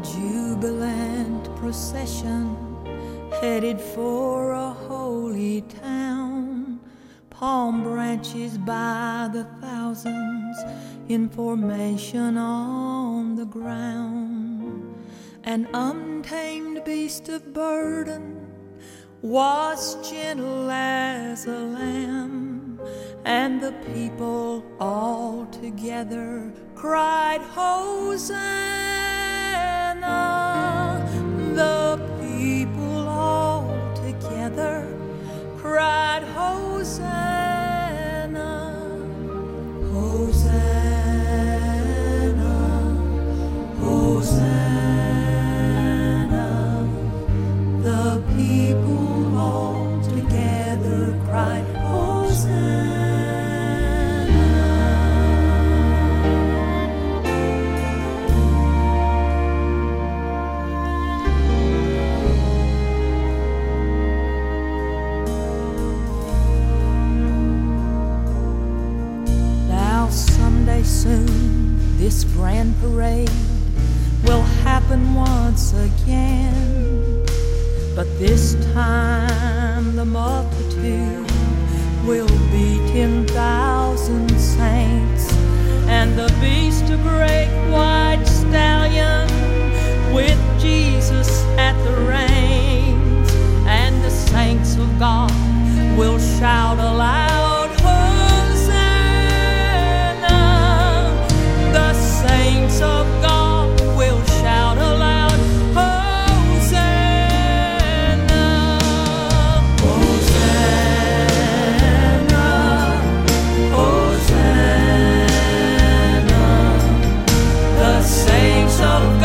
jubilant procession headed for a holy town. Palm branches by the thousands in formation on the ground. An untamed beast of burden was gentle as a lamb, and the people all together cried, Hosanna. The people all together cried, Hosanna, Hosanna, Hosanna. The people all together cried, Hosanna. Soon this grand parade will happen once again, but this time the multitude will be 10,000 saints, and the beast a great white stallion with Jesus at the reins, and the saints of God will shout aloud, saints of God will shout aloud, Hosanna, Hosanna, Hosanna. The saints of God